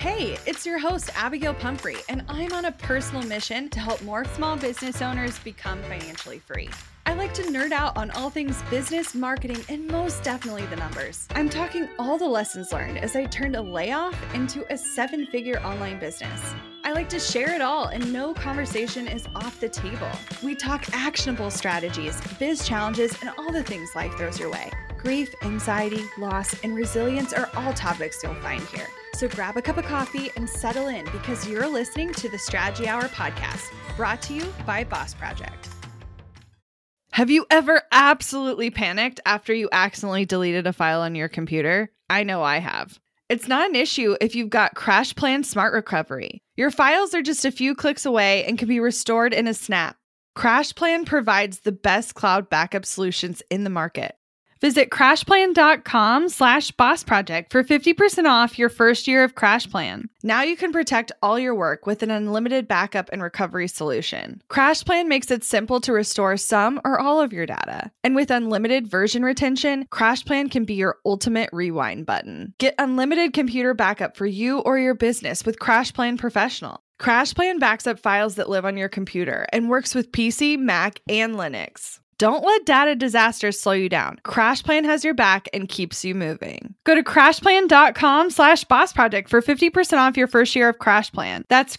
Hey, it's your host, Abigail Pumphrey, and I'm on a personal mission to help more small business owners become financially free. I like to nerd out on all things business, marketing, and most definitely the numbers. I'm talking all the lessons learned as I turned a layoff into a 7-figure online business. I like to share it all, and no conversation is off the table. We talk actionable strategies, biz challenges, and all the things life throws your way. Grief, anxiety, loss, and resilience are all topics you'll find here. So grab a cup of coffee and settle in because you're listening to the Strategy Hour podcast, brought to you by Boss Project. Have you ever absolutely panicked after you accidentally deleted a file on your computer? I know I have. It's not an issue if you've got CrashPlan Smart Recovery. Your files are just a few clicks away and can be restored in a snap. CrashPlan provides the best cloud backup solutions in the market. Visit crashplan.com/bossproject for 50% off your first year of CrashPlan. Now you can protect all your work with an unlimited backup and recovery solution. CrashPlan makes it simple to restore some or all of your data. And with unlimited version retention, CrashPlan can be your ultimate rewind button. Get unlimited computer backup for you or your business with CrashPlan Professional. CrashPlan backs up files that live on your computer and works with PC, Mac, and Linux. Don't let data disasters slow you down. CrashPlan has your back and keeps you moving. Go to crashplan.com/bossproject for 50% off your first year of CrashPlan. That's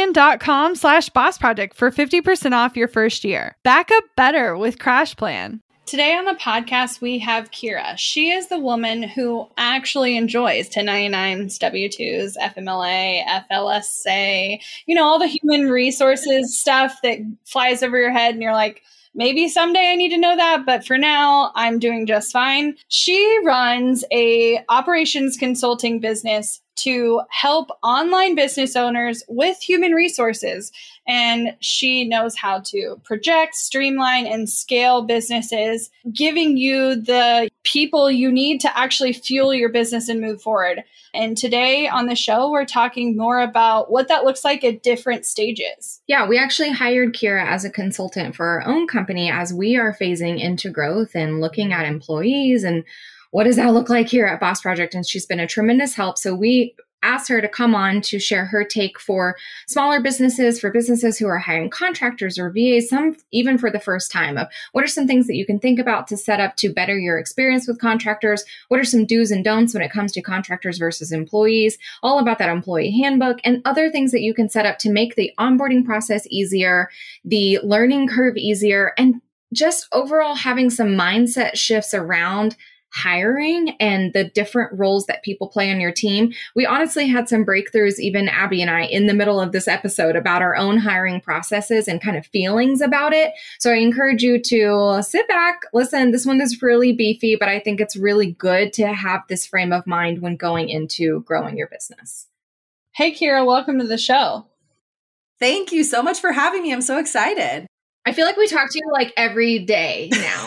crashplan.com/bossproject for 50% off your first year. Back up better with CrashPlan. Today on the podcast, we have Kira. She is the woman who actually enjoys 1099s, W-2s, FMLA, FLSA, all the human resources stuff that flies over your head and you're like, maybe someday I need to know that, but for now, I'm doing just fine. She runs a operations consulting business to help online business owners with human resources. And she knows how to project, streamline, and scale businesses, giving you the people you need to actually fuel your business and move forward. And today on the show, we're talking more about what that looks like at different stages. Yeah, we actually hired Kira as a consultant for our own company as we are phasing into growth and looking at employees and what does that look like here at Boss Project. And she's been a tremendous help. So we asked her to come on to share her take for smaller businesses, for businesses who are hiring contractors or VAs, some even for the first time, of what are some things that you can think about to set up to better your experience with contractors? What are some do's and don'ts when it comes to contractors versus employees? All about that employee handbook and other things that you can set up to make the onboarding process easier, the learning curve easier, and just overall having some mindset shifts around hiring and the different roles that people play on your team. We honestly had some breakthroughs, even Abby and I, in the middle of this episode about our own hiring processes and kind of feelings about it. So I encourage you to sit back, listen. This one is really beefy, but I think it's really good to have this frame of mind when going into growing your business. Hey, Kira, welcome to the show. Thank you so much for having me. I'm so excited. I feel like we talk to you like every day now.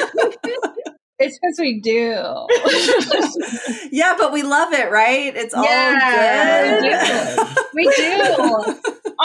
It's because we do. Yeah, but we love it, right? It's all good. We do.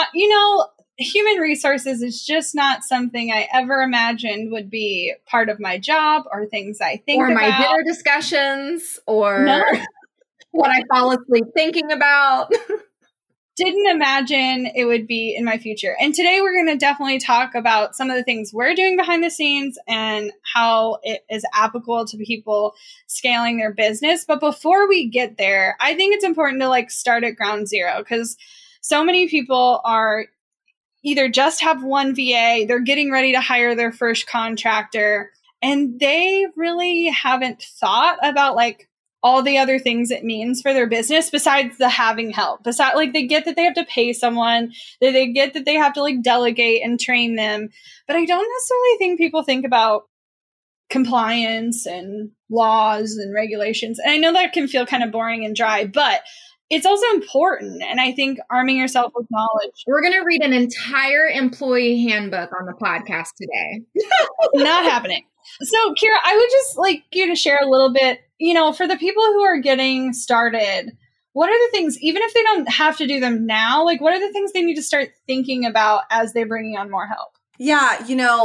Human resources is just not something I ever imagined would be part of my job or things I think about. Or my dinner discussions or what I fall asleep thinking about. Didn't imagine it would be in my future. And today we're going to definitely talk about some of the things we're doing behind the scenes and how it is applicable to people scaling their business. But before we get there, I think it's important to start at ground zero because so many people are either just have one VA, they're getting ready to hire their first contractor, and they really haven't thought about all the other things it means for their business besides the having help. Besides, they get that they have to pay someone, that they get that they have to delegate and train them. But I don't necessarily think people think about compliance and laws and regulations. And I know that can feel kind of boring and dry, but it's also important. And I think arming yourself with knowledge. We're going to read an entire employee handbook on the podcast today. Not happening. So, Kira, I would just like you to share a little bit, for the people who are getting started, what are the things, even if they don't have to do them now, what are the things they need to start thinking about as they're bringing on more help? Yeah,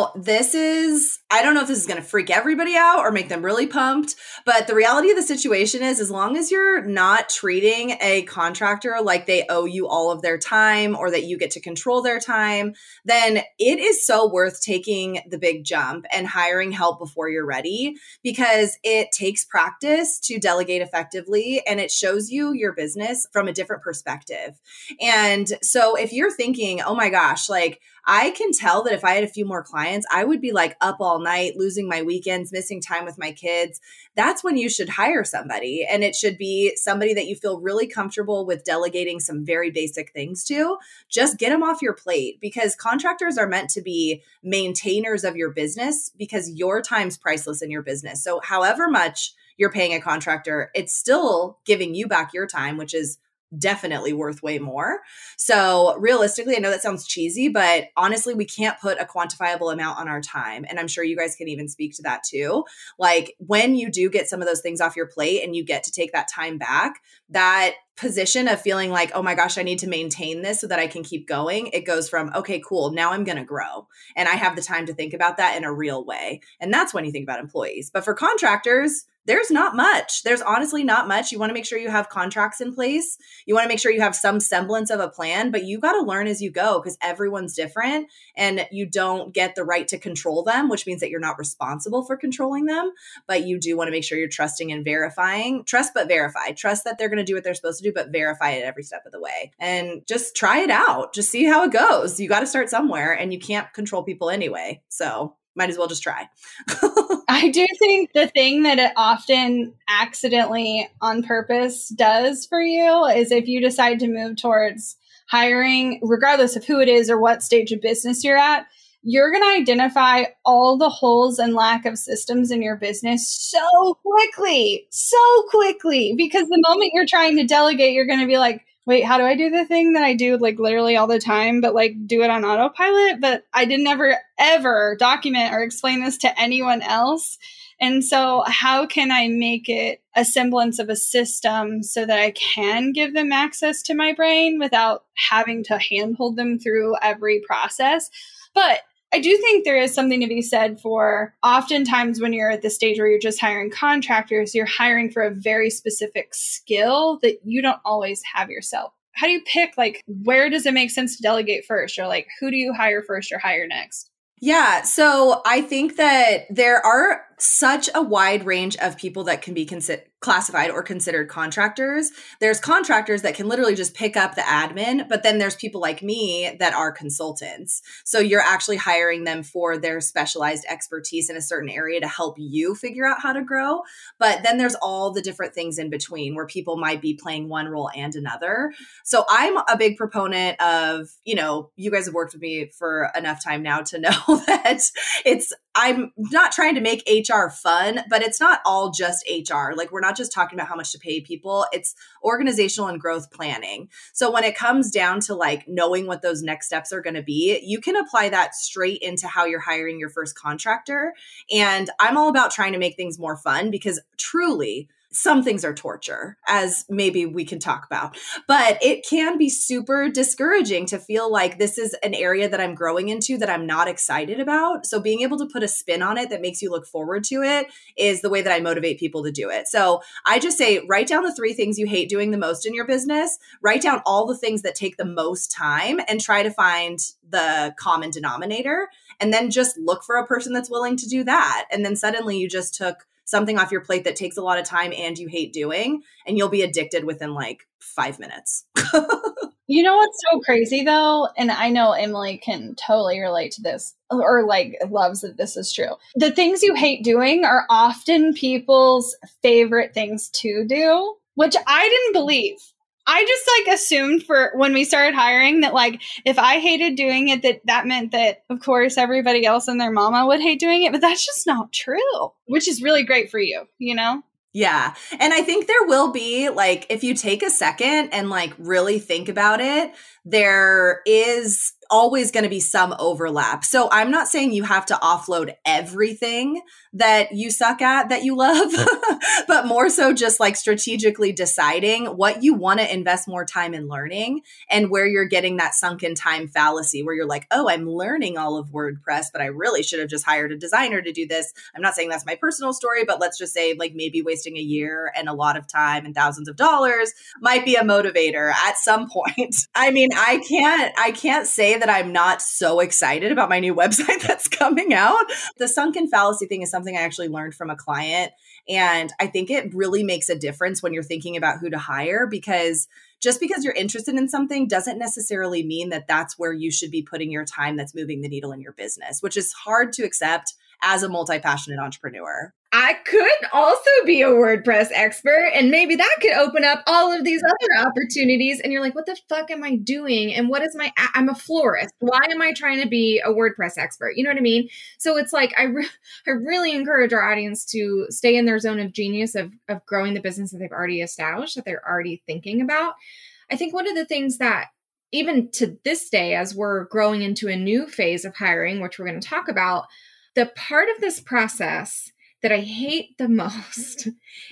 I don't know if this is going to freak everybody out or make them really pumped, but the reality of the situation is as long as you're not treating a contractor like they owe you all of their time or that you get to control their time, then it is so worth taking the big jump and hiring help before you're ready, because it takes practice to delegate effectively and it shows you your business from a different perspective. And so if you're thinking, oh my gosh, like, I can tell that if I had a few more clients, I would be like up all night, losing my weekends, missing time with my kids. That's when you should hire somebody. And it should be somebody that you feel really comfortable with delegating some very basic things to. Just get them off your plate, because contractors are meant to be maintainers of your business, because your time's priceless in your business. So however much you're paying a contractor, it's still giving you back your time, which is definitely worth way more. So realistically, I know that sounds cheesy, but honestly, we can't put a quantifiable amount on our time. And I'm sure you guys can even speak to that too. Like when you do get some of those things off your plate and you get to take that time back, that position of feeling like, oh my gosh, I need to maintain this so that I can keep going. It goes from, okay, cool, now I'm going to grow. And I have the time to think about that in a real way. And that's when you think about employees. But for contractors, there's not much. There's honestly not much. You want to make sure you have contracts in place. You want to make sure you have some semblance of a plan, but you got to learn as you go, because everyone's different and you don't get the right to control them, which means that you're not responsible for controlling them. But you do want to make sure you're trusting and verifying. Trust but verify. Trust that they're going to do what they're supposed to do, but verify it every step of the way. And just try it out. Just see how it goes. You got to start somewhere, and you can't control people anyway. So might as well just try. I do think the thing that it often accidentally on purpose does for you is if you decide to move towards hiring, regardless of who it is or what stage of business you're at, you're going to identify all the holes and lack of systems in your business so quickly, because the moment you're trying to delegate, you're going to be like, wait, how do I do the thing that I do like literally all the time, but like do it on autopilot? But I didn't ever document or explain this to anyone else. And so how can I make it a semblance of a system so that I can give them access to my brain without having to handhold them through every process? But I do think there is something to be said for oftentimes when you're at the stage where you're just hiring contractors, you're hiring for a very specific skill that you don't always have yourself. How do you pick, like, where does it make sense to delegate first? Or like, who do you hire first or hire next? Yeah. So I think that there are such a wide range of people that can be classified or considered contractors. There's contractors that can literally just pick up the admin, but then there's people like me that are consultants. So you're actually hiring them for their specialized expertise in a certain area to help you figure out how to grow. But then there's all the different things in between where people might be playing one role and another. So I'm a big proponent of, you guys have worked with me for enough time now to know that I'm not trying to make HR fun, but it's not all just HR. Like, we're not just talking about how much to pay people. It's organizational and growth planning. So when it comes down to like knowing what those next steps are going to be, you can apply that straight into how you're hiring your first contractor. And I'm all about trying to make things more fun, because truly, some things are torture, as maybe we can talk about, but it can be super discouraging to feel like this is an area that I'm growing into that I'm not excited about. So being able to put a spin on it that makes you look forward to it is the way that I motivate people to do it. So I just say, write down the 3 things you hate doing the most in your business, write down all the things that take the most time, and try to find the common denominator. And then just look for a person that's willing to do that. And then suddenly you just took something off your plate that takes a lot of time and you hate doing, and you'll be addicted within like 5 minutes. You know what's so crazy though? And I know Emily can totally relate to this, or like loves that this is true. The things you hate doing are often people's favorite things to do, which I didn't believe. I just like assumed for when we started hiring that like if I hated doing it, that meant that of course everybody else and their mama would hate doing it, but that's just not true, which is really great for you, Yeah. And I think there will be like, if you take a second and like really think about it, there is always going to be some overlap. So I'm not saying you have to offload everything that you suck at that you love, but more so just like strategically deciding what you want to invest more time in learning and where you're getting that sunken time fallacy where you're like, oh, I'm learning all of WordPress, but I really should have just hired a designer to do this. I'm not saying that's my personal story, but let's just say like maybe wasting a year and a lot of time and thousands of dollars might be a motivator at some point. I mean, I can't say that I'm not so excited about my new website that's coming out. The sunken fallacy thing is something I actually learned from a client. And I think it really makes a difference when you're thinking about who to hire, because just because you're interested in something doesn't necessarily mean that that's where you should be putting your time that's moving the needle in your business, which is hard to accept as a multi-passionate entrepreneur. I could also be a WordPress expert, and maybe that could open up all of these other opportunities. And you're like, what the fuck am I doing? And what is I'm a florist. Why am I trying to be a WordPress expert? You know what I mean? So it's like, I really encourage our audience to stay in their zone of genius of growing the business that they've already established, that they're already thinking about. I think one of the things that even to this day, as we're growing into a new phase of hiring, which we're going to talk about, the part of this process that I hate the most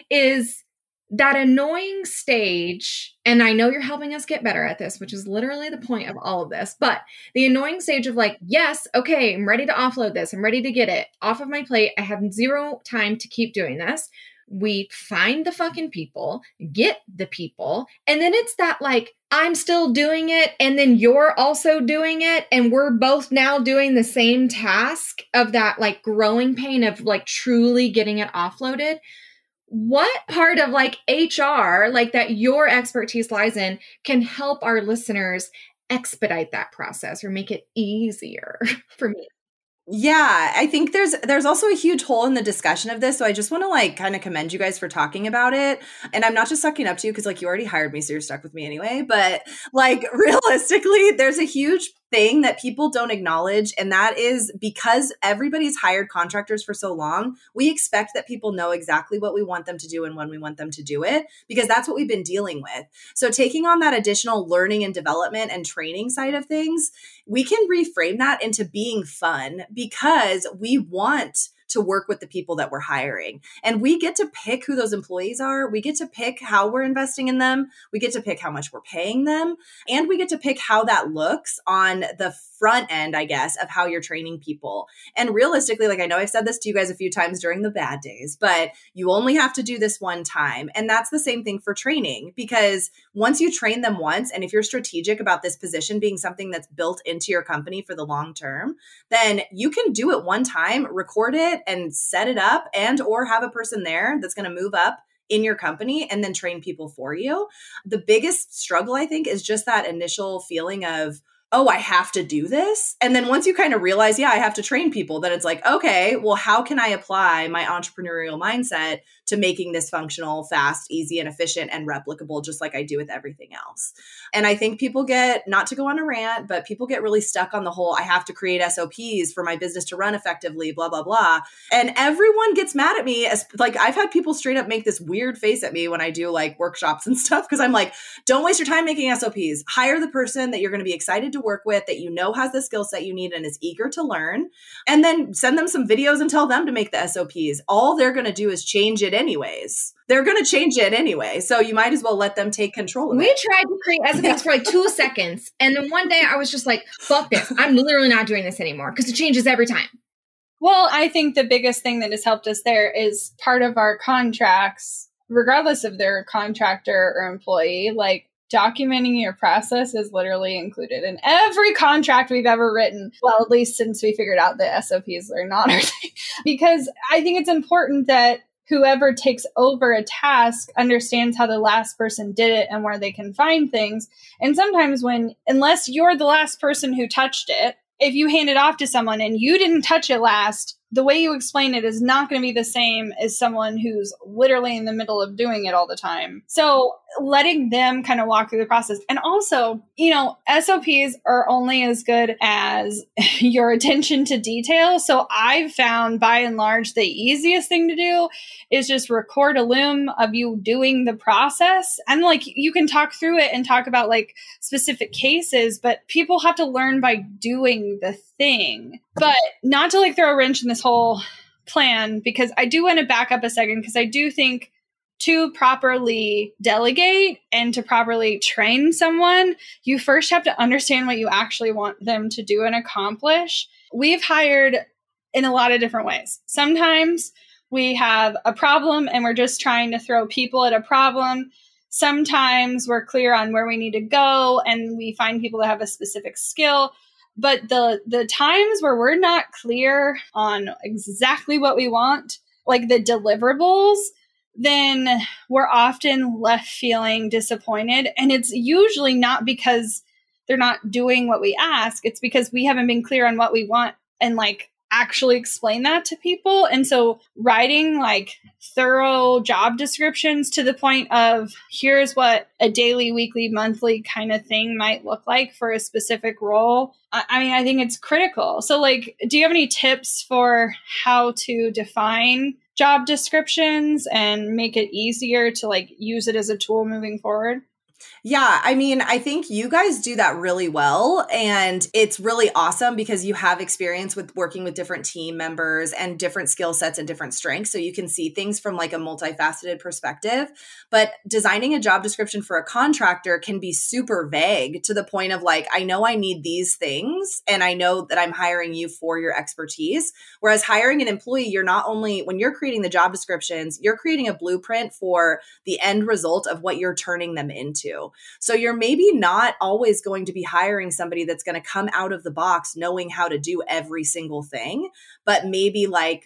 is that annoying stage. And I know you're helping us get better at this, which is literally the point of all of this, but the annoying stage of like, yes, okay, I'm ready to offload this. I'm ready to get it off of my plate. I have zero time to keep doing this. We find the fucking people, get the people, and then it's that like, I'm still doing it, and then you're also doing it, and we're both now doing the same task of that like growing pain of like truly getting it offloaded. What part of like HR, like that your expertise lies in, can help our listeners expedite that process or make it easier for me? Yeah, I think there's also a huge hole in the discussion of this. So I just want to like kind of commend you guys for talking about it. And I'm not just sucking up to you because like you already hired me, so you're stuck with me anyway. But like realistically, there's a huge thing that people don't acknowledge. And that is because everybody's hired contractors for so long, we expect that people know exactly what we want them to do and when we want them to do it, because that's what we've been dealing with. So taking on that additional learning and development and training side of things, we can reframe that into being fun because we want to work with the people that we're hiring. And we get to pick who those employees are. We get to pick how we're investing in them. We get to pick how much we're paying them. And we get to pick how that looks on the front end, I guess, of how you're training people. And realistically, like I know I've said this to you guys a few times during the bad days, but you only have to do this one time. And that's the same thing for training, because once you train them once, and if you're strategic about this position being something that's built into your company for the long term, then you can do it one time, record it, and set it up, and or have a person there that's going to move up in your company and then train people for you. The biggest struggle, I think, is just that initial feeling of, oh, I have to do this. And then once you kind of realize, yeah, I have to train people, then it's like, okay, well, how can I apply my entrepreneurial mindset to making this functional, fast, easy, and efficient and replicable, just like I do with everything else? And I think people get, not to go on a rant, but people get really stuck on the whole, I have to create SOPs for my business to run effectively, blah, blah, blah. And everyone gets mad at me. As like, I've had people straight up make this weird face at me when I do like workshops and stuff, because I'm like, don't waste your time making SOPs. Hire the person that you're going to be excited to work with, that you know has the skill set you need and is eager to learn, and then send them some videos and tell them to make the SOPs. All they're going to do is change it anyways. They're going to change it anyway. So you might as well let them take control of it. We tried to create SOPs for like 2 seconds. And then one day I was just like, fuck this. I'm literally not doing this anymore because it changes every time. Well, I think the biggest thing that has helped us there is part of our contracts, regardless of their contractor or employee, like documenting your process is literally included in every contract we've ever written. Well, at least since we figured out the SOPs are not our thing. Because I think it's important that whoever takes over a task understands how the last person did it and where they can find things. And sometimes unless you're the last person who touched it, if you hand it off to someone and you didn't touch it last, the way you explain it is not going to be the same as someone who's literally in the middle of doing it all the time. So letting them kind of walk through the process. And also, SOPs are only as good as your attention to detail. So I've found by and large, the easiest thing to do is just record a Loom of you doing the process. And like, you can talk through it and talk about like specific cases, but people have to learn by doing the thing. But not to like throw a wrench in this whole plan, because I do want to back up a second, because I do think to properly delegate and to properly train someone, you first have to understand what you actually want them to do and accomplish. We've hired in a lot of different ways. Sometimes we have a problem and we're just trying to throw people at a problem. Sometimes we're clear on where we need to go and we find people that have a specific skill. But the times where we're not clear on exactly what we want, like the deliverables, then we're often left feeling disappointed. And it's usually not because they're not doing what we ask. It's because we haven't been clear on what we want and like actually explain that to people. And so writing like thorough job descriptions to the point of here's what a daily, weekly, monthly kind of thing might look like for a specific role. I think it's critical. So like, do you have any tips for how to define job descriptions and make it easier to like use it as a tool moving forward? Yeah, I think you guys do that really well. And it's really awesome because you have experience with working with different team members and different skill sets and different strengths. So you can see things from like a multifaceted perspective. But designing a job description for a contractor can be super vague to the point of like, I know I need these things and I know that I'm hiring you for your expertise. Whereas hiring an employee, you're not only, when you're creating the job descriptions, you're creating a blueprint for the end result of what you're turning them into. So you're maybe not always going to be hiring somebody that's going to come out of the box knowing how to do every single thing, but maybe like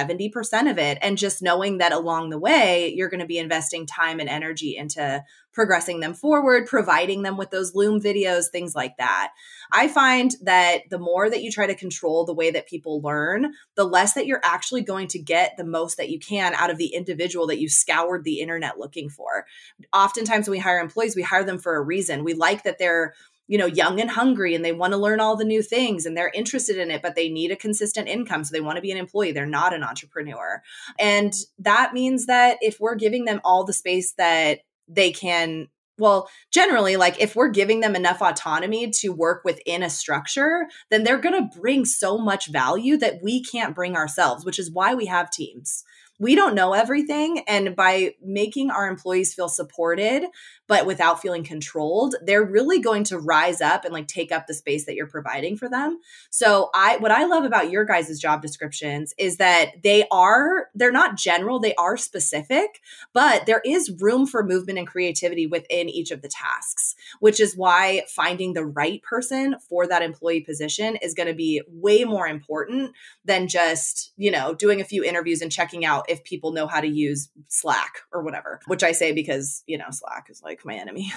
70% of it. And just knowing that along the way, you're going to be investing time and energy into progressing them forward, providing them with those Loom videos, things like that. I find that the more that you try to control the way that people learn, the less that you're actually going to get the most that you can out of the individual that you scoured the internet looking for. Oftentimes when we hire employees, we hire them for a reason. We like that they're young and hungry and they want to learn all the new things and they're interested in it, but they need a consistent income. So they want to be an employee. They're not an entrepreneur. And that means that if we're giving them all the space that they can, well, generally, like if we're giving them enough autonomy to work within a structure, then they're going to bring so much value that we can't bring ourselves, which is why we have teams. We don't know everything. And by making our employees feel supported, but without feeling controlled, they're really going to rise up and like take up the space that you're providing for them. So what I love about your guys' job descriptions is that they're not general, they are specific, but there is room for movement and creativity within each of the tasks, which is why finding the right person for that employee position is going to be way more important than just, doing a few interviews and checking out if people know how to use Slack or whatever, which I say because, Slack is like my enemy.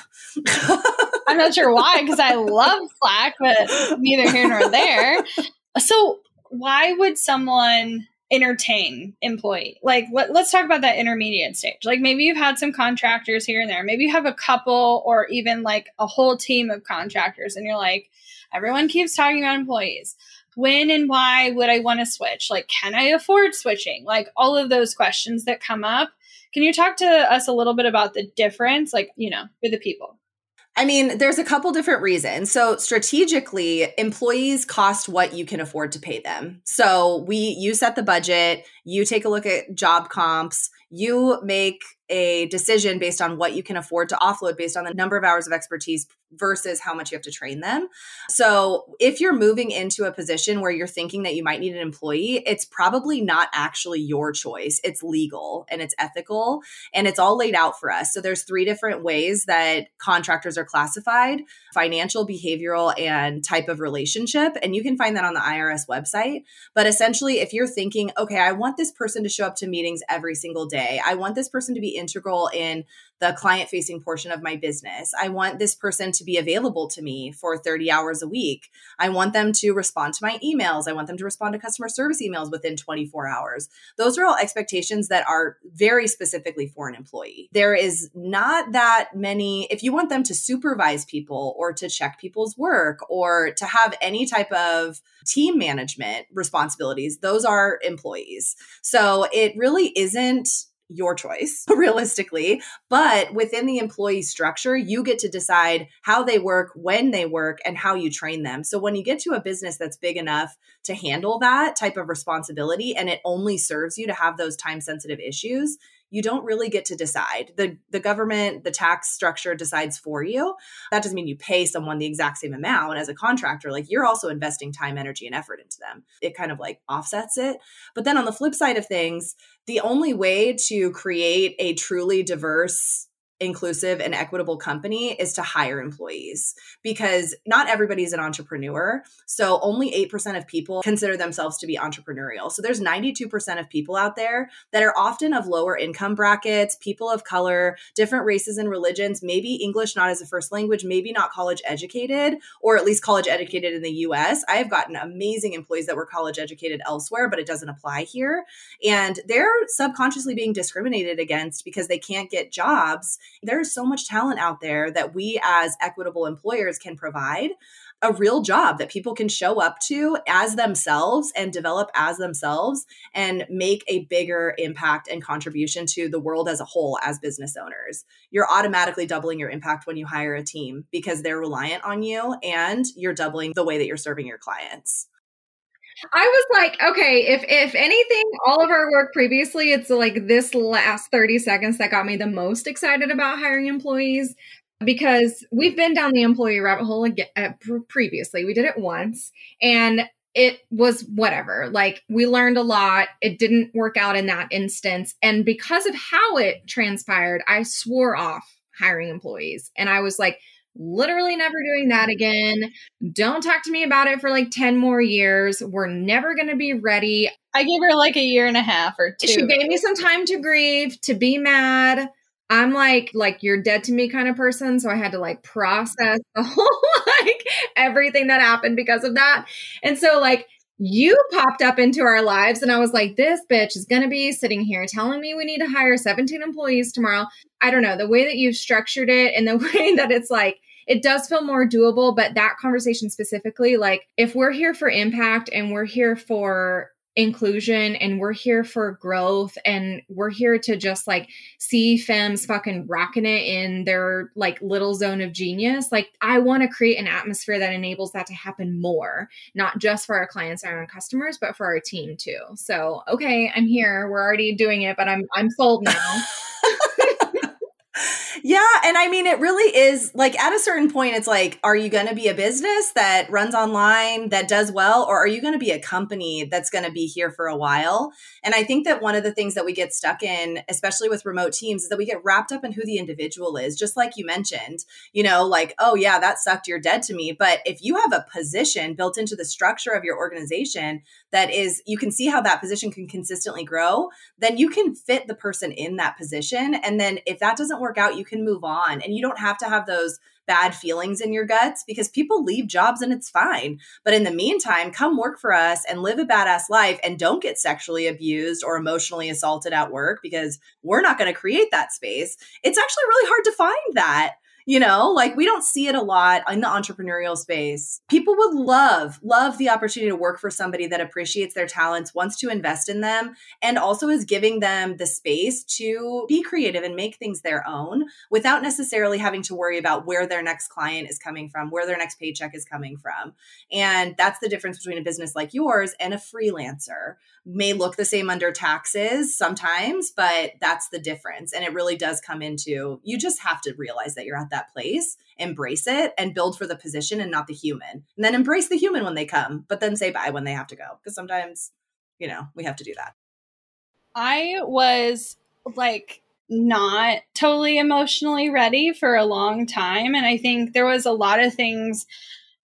I'm not sure why, because I love Slack, but neither here nor there. So why would someone entertain employee? Like, let's talk about that intermediate stage. Like maybe you've had some contractors here and there. Maybe you have a couple or even like a whole team of contractors and you're like, everyone keeps talking about employees. When and why would I want to switch? Like, can I afford switching? Like all of those questions that come up. Can you talk to us a little bit about the difference, like, for the people? There's a couple different reasons. So strategically, employees cost what you can afford to pay them. So you set the budget, you take a look at job comps, you make a decision based on what you can afford to offload based on the number of hours of expertise versus how much you have to train them. So if you're moving into a position where you're thinking that you might need an employee, it's probably not actually your choice. It's legal and it's ethical and it's all laid out for us. So there's 3 different ways that contractors are classified: financial, behavioral, and type of relationship. And you can find that on the IRS website. But essentially, if you're thinking, okay, I want this person to show up to meetings every single day, I want this person to be integral in the client facing portion of my business. I want this person to be available to me for 30 hours a week. I want them to respond to my emails. I want them to respond to customer service emails within 24 hours. Those are all expectations that are very specifically for an employee. There is not that many, if you want them to supervise people or to check people's work or to have any type of team management responsibilities, those are employees. So it really isn't your choice, realistically. But within the employee structure, you get to decide how they work, when they work, and how you train them. So when you get to a business that's big enough to handle that type of responsibility, and it only serves you to have those time-sensitive issues, you don't really get to decide. The government, the tax structure decides for you. That doesn't mean you pay someone the exact same amount as a contractor. Like, you're also investing time, energy, and effort into them. It kind of like offsets it. But then on the flip side of things, the only way to create a truly diverse, inclusive, and equitable company is to hire employees, because not everybody's an entrepreneur. So only 8% of people consider themselves to be entrepreneurial. So there's 92% of people out there that are often of lower income brackets, people of color, different races and religions, maybe English not as a first language, maybe not college educated, or at least college educated in the US. I have gotten amazing employees that were college educated elsewhere, but it doesn't apply here. And they're subconsciously being discriminated against because they can't get jobs. There's so much talent out there that we as equitable employers can provide a real job that people can show up to as themselves and develop as themselves and make a bigger impact and contribution to the world as a whole as business owners. You're automatically doubling your impact when you hire a team because they're reliant on you, and you're doubling the way that you're serving your clients. I was like, okay, if anything, all of our work previously, it's like this last 30 seconds that got me the most excited about hiring employees, because we've been down the employee rabbit hole again, previously. We did it once and it was whatever. Like, we learned a lot. It didn't work out in that instance. And because of how it transpired, I swore off hiring employees. And I was like, literally never doing that again. Don't talk to me about it for like 10 more years. We're never going to be ready. I gave her like a year and a half or two. She gave me some time to grieve, to be mad. I'm like you're dead to me kind of person. So I had to like process the whole, like everything that happened because of that. And so like you popped up into our lives and I was like, this bitch is going to be sitting here telling me we need to hire 17 employees tomorrow. I don't know, the way that you've structured it and the way that it's like, it does feel more doable, but that conversation specifically, like if we're here for impact and we're here for inclusion and we're here for growth and we're here to just like see femmes fucking rocking it in their like little zone of genius, like I want to create an atmosphere that enables that to happen more, not just for our clients and our customers, but for our team too. So, okay, I'm here. We're already doing it, but I'm sold now. Yeah. And I mean, it really is like at a certain point, it's like, are you going to be a business that runs online that does well? Or are you going to be a company that's going to be here for a while? And I think that one of the things that we get stuck in, especially with remote teams, is that we get wrapped up in who the individual is. Just like you mentioned, you know, like, oh yeah, that sucked. You're dead to me. But if you have a position built into the structure of your organization that is, you can see how that position can consistently grow, then you can fit the person in that position. And then if that doesn't work out, you can move on, and you don't have to have those bad feelings in your guts, because people leave jobs and it's fine. But in the meantime, come work for us and live a badass life and don't get sexually abused or emotionally assaulted at work, because we're not going to create that space. It's actually really hard to find that. You know, like we don't see it a lot in the entrepreneurial space. People would love the opportunity to work for somebody that appreciates their talents, wants to invest in them, and also is giving them the space to be creative and make things their own without necessarily having to worry about where their next client is coming from, where their next paycheck is coming from. And that's the difference between a business like yours and a freelancer. May look the same under taxes sometimes, but that's the difference. And it really does come into, you just have to realize that you're at that place, embrace it, and build for the position and not the human. And then embrace the human when they come, but then say bye when they have to go. Because sometimes, you know, we have to do that. I was like not totally emotionally ready for a long time. And I think there was a lot of things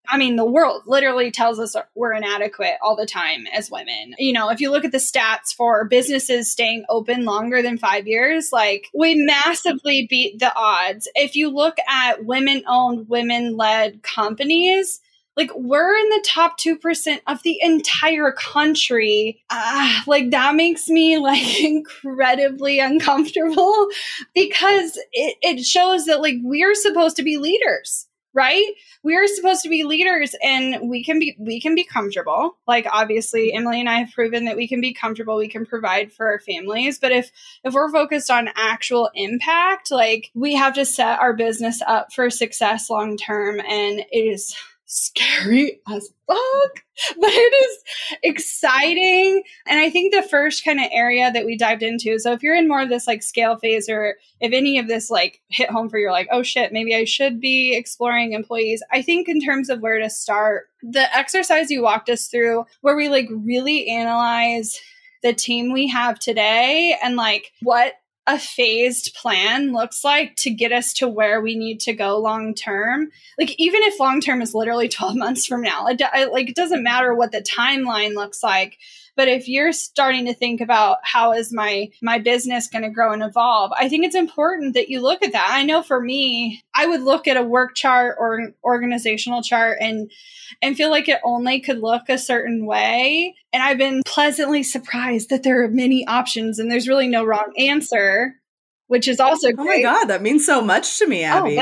I mean, the world literally tells us we're inadequate all the time as women. You know, if you look at the stats for businesses staying open longer than 5 years, like we massively beat the odds. If you look at women-owned, women-led companies, like we're in the top 2% of the entire country. Like that makes me like incredibly uncomfortable because it shows that like we're supposed to be leaders. Right? We are supposed to be leaders and we can be comfortable. Like obviously Emily and I have proven that we can be comfortable. We can provide for our families. But if we're focused on actual impact, like we have to set our business up for success long term. And it is scary as fuck, but it is exciting. And I think the first kind of area that we dived into, so if you're in more of this like scale phase, or if any of this like hit home for you, like, oh shit, maybe I should be exploring employees. I think in terms of where to start, the exercise you walked us through where we like really analyze the team we have today and like what a phased plan looks like to get us to where we need to go long term. Like even if long term is literally 12 months from now, it doesn't matter what the timeline looks like. But if you're starting to think about how is my business going to grow and evolve, I think it's important that you look at that. I know for me, I would look at a work chart or an organizational chart and feel like it only could look a certain way. And I've been pleasantly surprised that there are many options and there's really no wrong answer, which is also great. Oh my God, that means so much to me, Abby.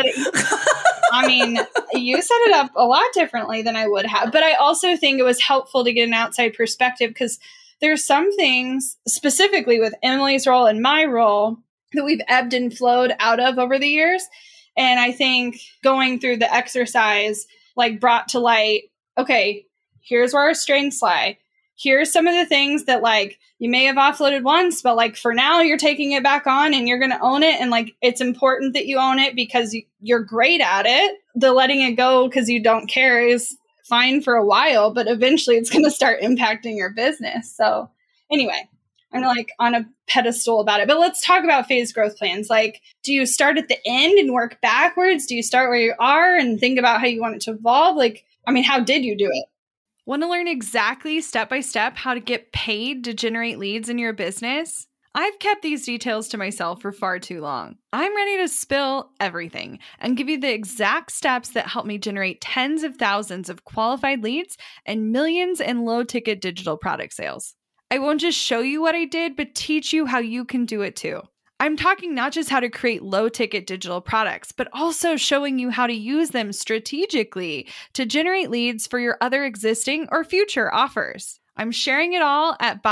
I mean, you set it up a lot differently than I would have. But I also think it was helpful to get an outside perspective because there's some things specifically with Emily's role and my role that we've ebbed and flowed out of over the years. And I think going through the exercise like brought to light, okay, here's where our strengths lie. Here's some of the things that like you may have offloaded once, but like for now you're taking it back on and you're going to own it. And like, it's important that you own it because you're great at it. The letting it go because you don't care is fine for a while, but eventually it's going to start impacting your business. So anyway, I'm like on a pedestal about it, but let's talk about phased growth plans. Like, do you start at the end and work backwards? Do you start where you are and think about how you want it to evolve? Like, I mean, how did you do it? Want to learn exactly step by step how to get paid to generate leads in your business? I've kept these details to myself for far too long. I'm ready to spill everything and give you the exact steps that help me generate tens of thousands of qualified leads and millions in low-ticket digital product sales. I won't just show you what I did, but teach you how you can do it too. I'm talking not just how to create low-ticket digital products, but also showing you how to use them strategically to generate leads for your other existing or future offers. I'm sharing it all at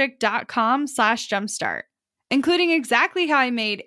bossproject.com/jumpstart, including exactly how I made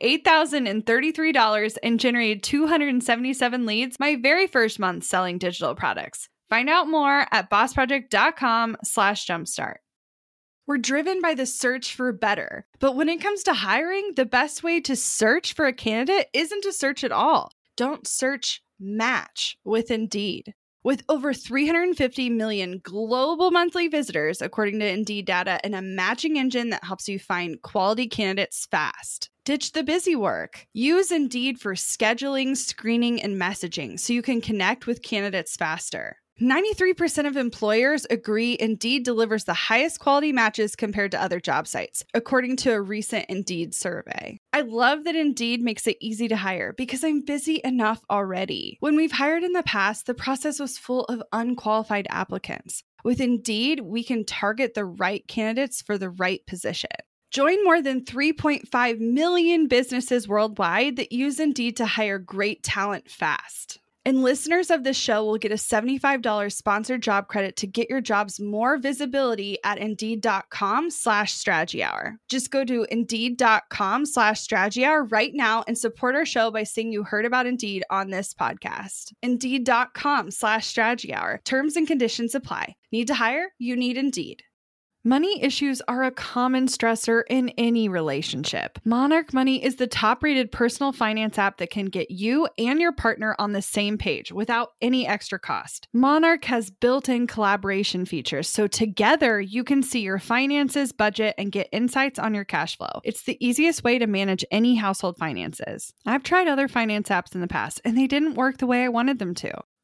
$8,033 and generated 277 leads my very first month selling digital products. Find out more at bossproject.com/jumpstart. We're driven by the search for better. But when it comes to hiring, the best way to search for a candidate isn't to search at all. Don't search, match with Indeed. With over 350 million global monthly visitors, according to Indeed data, and a matching engine that helps you find quality candidates fast. Ditch the busy work. Use Indeed for scheduling, screening, and messaging so you can connect with candidates faster. 93% of employers agree Indeed delivers the highest quality matches compared to other job sites, according to a recent Indeed survey. I love that Indeed makes it easy to hire because I'm busy enough already. When we've hired in the past, the process was full of unqualified applicants. With Indeed, we can target the right candidates for the right position. Join more than 3.5 million businesses worldwide that use Indeed to hire great talent fast. And listeners of this show will get a $75 sponsored job credit to get your jobs more visibility at Indeed.com/Strategy Hour. Just go to Indeed.com/Strategy Hour right now and support our show by saying you heard about Indeed on this podcast. Indeed.com/Strategy Hour. Terms and conditions apply. Need to hire? You need Indeed. Money issues are a common stressor in any relationship. Monarch Money is the top-rated personal finance app that can get you and your partner on the same page without any extra cost. Monarch has built-in collaboration features, so together you can see your finances, budget, and get insights on your cash flow. It's the easiest way to manage any household finances. I've tried other finance apps in the past, and they didn't work the way I wanted them to.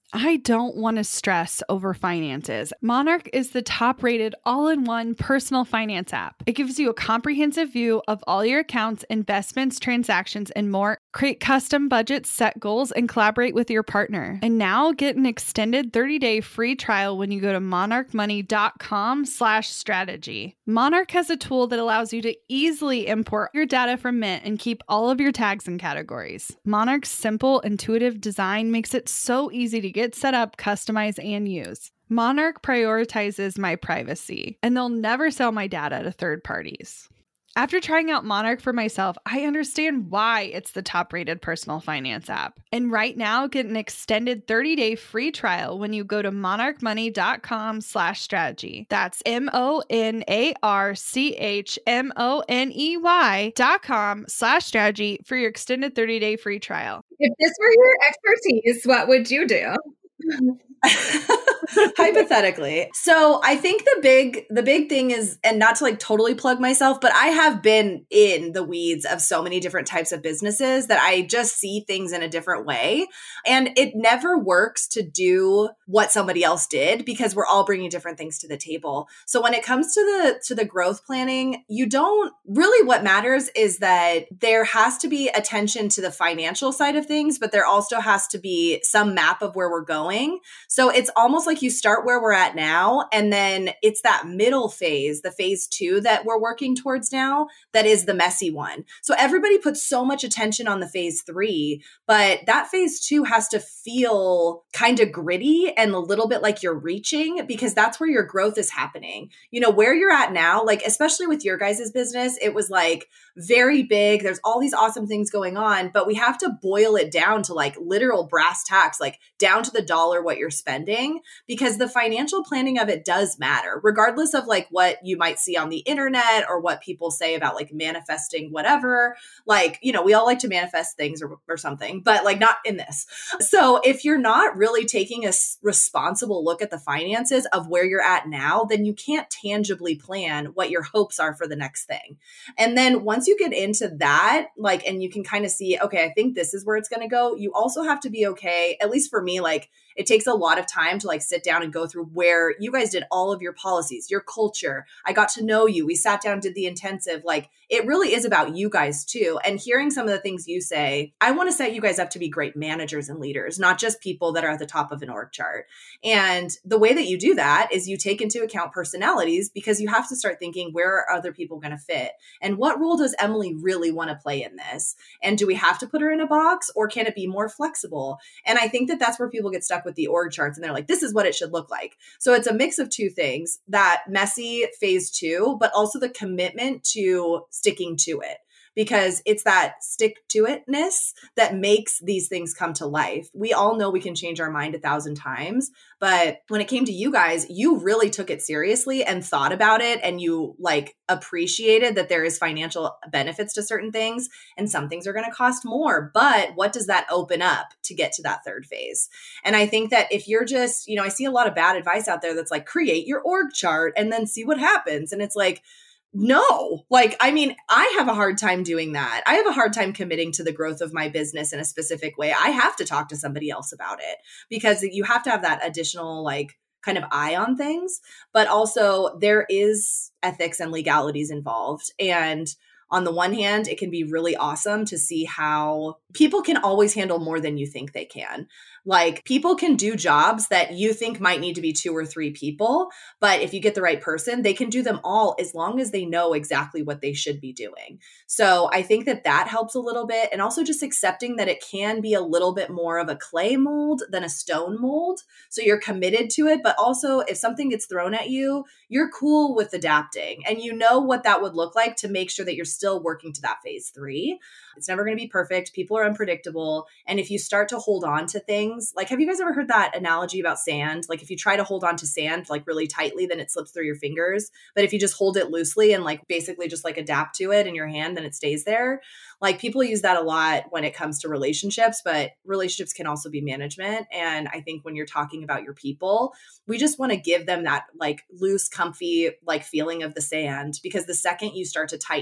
I don't want to stress over finances. Monarch is the top-rated all-in-one personal finance app. It gives you a comprehensive view of all your accounts, investments, transactions, and more. Create custom budgets, set goals, and collaborate with your partner. And now get an extended 30-day free trial when you go to monarchmoney.com/strategy. Monarch has a tool that allows you to easily import your data from Mint and keep all of your tags and categories. Monarch's simple, intuitive design makes it so easy to get set up, customize, and use. Monarch prioritizes my privacy, and they'll never sell my data to third parties. After trying out Monarch for myself, I understand why it's the top-rated personal finance app. And right now, get an extended 30-day free trial when you go to monarchmoney.com/strategy. That's monarchmoney.com/strategy for your extended 30-day free trial. If this were your expertise, what would you do? Hypothetically. So I think the big thing is, and not to like totally plug myself, but I have been in the weeds of so many different types of businesses that I just see things in a different way. And it never works to do what somebody else did because we're all bringing different things to the table. So when it comes to the growth planning, you don't really, what matters is that there has to be attention to the financial side of things, but there also has to be some map of where we're going. So it's almost like you start where we're at now, and then it's that middle phase, the phase 2 that we're working towards now, that is the messy one. So everybody puts so much attention on the phase 3, but that phase 2 has to feel kind of gritty and a little bit like you're reaching, because that's where your growth is happening. You know, where you're at now, like especially with your guys' business, it was like very big. There's all these awesome things going on, but we have to boil it down to like literal brass tacks, like down to the dollar what you're spending, because the financial planning of it does matter, regardless of like what you might see on the internet or what people say about like manifesting whatever. Like, you know, we all like to manifest things or something, but like not in this. So if you're not really taking a responsible look at the finances of where you're at now, then you can't tangibly plan what your hopes are for the next thing. And then once you get into that, like, and you can kind of see, okay, I think this is where it's going to go. You also have to be okay, at least for me, like it takes a lot of time to like sit down and go through where you guys did all of your policies, your culture. I got to know you. We sat down, did the intensive. Like it really is about you guys too. And hearing some of the things you say, I want to set you guys up to be great managers and leaders, not just people that are at the top of an org chart. And the way that you do that is you take into account personalities, because you have to start thinking, where are other people going to fit? And what role does Emily really want to play in this? And do we have to put her in a box, or can it be more flexible? And I think that that's where people get stuck with the org charts, and they're like, this is what it should look like. So it's a mix of two things, that messy phase 2, but also the commitment to sticking to it. Because it's that stick to itness that makes these things come to life. We all know we can change our mind 1,000 times, but when it came to you guys, you really took it seriously and thought about it, and you like appreciated that there is financial benefits to certain things, and some things are going to cost more. But what does that open up to get to that third phase? And I think that if you're just, you know, I see a lot of bad advice out there that's like, create your org chart and then see what happens. And it's like, no, like, I mean, I have a hard time doing that. I have a hard time committing to the growth of my business in a specific way. I have to talk to somebody else about it, because you have to have that additional, like, kind of eye on things. But also there is ethics and legalities involved. And on the one hand, it can be really awesome to see how people can always handle more than you think they can. Like people can do jobs that you think might need to be 2 or 3 people, but if you get the right person, they can do them all as long as they know exactly what they should be doing. So I think that that helps a little bit. And also just accepting that it can be a little bit more of a clay mold than a stone mold. So you're committed to it, but also if something gets thrown at you, you're cool with adapting, and you know what that would look like to make sure that you're still working to that phase 3. It's never going to be perfect. People are unpredictable. And if you start to hold on to things, like, have you guys ever heard that analogy about sand? Like if you try to hold on to sand, like really tightly, then it slips through your fingers. But if you just hold it loosely and like basically just like adapt to it in your hand, then it stays there. Like people use that a lot when it comes to relationships, but relationships can also be management. And I think when you're talking about your people, we just want to give them that like loose, comfy, like feeling of the sand, because the second you start to tighten up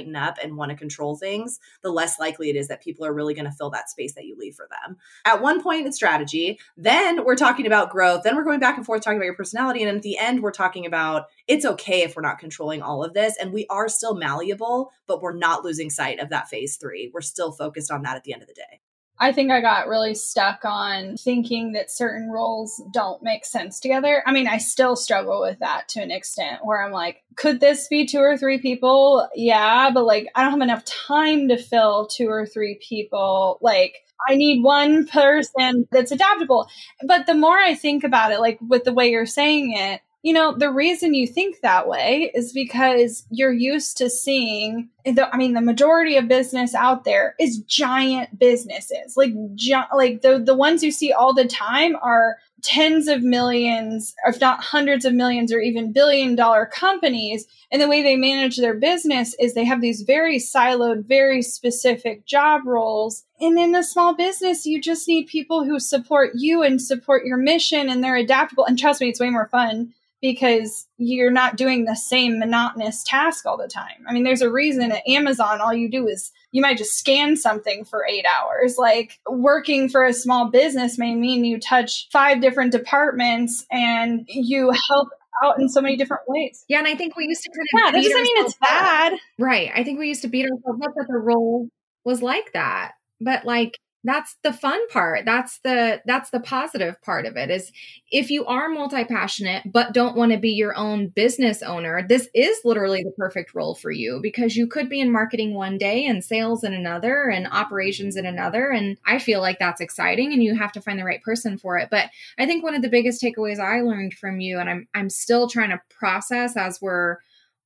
and want to control things, the less likely it is that people are really going to fill that space that you leave for them. At one point, it's strategy. Then we're talking about growth. Then we're going back and forth talking about your personality. And at the end, we're talking about it's okay if we're not controlling all of this. And we are still malleable, but we're not losing sight of that phase 3. We're still focused on that at the end of the day. I think I got really stuck on thinking that certain roles don't make sense together. I mean, I still struggle with that to an extent where I'm like, could this be 2 or 3 people? Yeah, but like, I don't have enough time to fill 2 or 3 people. Like, I need one person that's adaptable. But the more I think about it, like with the way you're saying it, you know, the reason you think that way is because you're used to seeing, the majority of business out there is giant businesses. Like the ones you see all the time are tens of millions, if not hundreds of millions or even billion-dollar companies. And the way they manage their business is they have these very siloed, very specific job roles. And in a small business, you just need people who support you and support your mission, and they're adaptable. And trust me, it's way more fun because you're not doing the same monotonous task all the time. I mean, there's a reason at Amazon, all you do is you might just scan something for 8 hours. Like working for a small business may mean you touch 5 different departments and you help out in so many different ways. Yeah. And I think we used to that doesn't mean it's bad. Right. I think we used to beat ourselves up that the role was like that. But like, that's the fun part. That's the positive part of it is if you are multi-passionate, but don't want to be your own business owner, this is literally the perfect role for you because you could be in marketing one day and sales in another and operations in another. And I feel like that's exciting and you have to find the right person for it. But I think one of the biggest takeaways I learned from you, and I'm still trying to process as we're,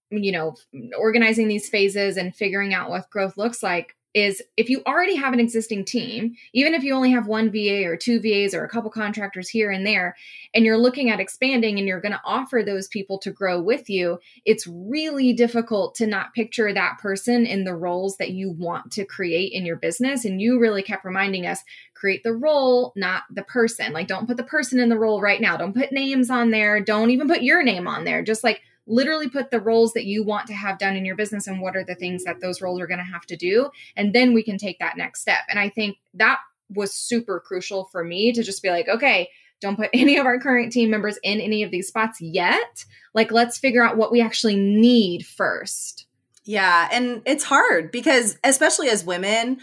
organizing these phases and figuring out what growth looks like, is if you already have an existing team, even if you only have 1 VA or 2 VAs or a couple contractors here and there, and you're looking at expanding and you're going to offer those people to grow with you, it's really difficult to not picture that person in the roles that you want to create in your business. And you really kept reminding us, create the role, not the person. Like, don't put the person in the role right now. Don't put names on there. Don't even put your name on there. Just like literally put the roles that you want to have done in your business and what are the things that those roles are going to have to do. And then we can take that next step. And I think that was super crucial for me to just be like, okay, don't put any of our current team members in any of these spots yet. Like, let's figure out what we actually need first. Yeah. And it's hard because especially as women,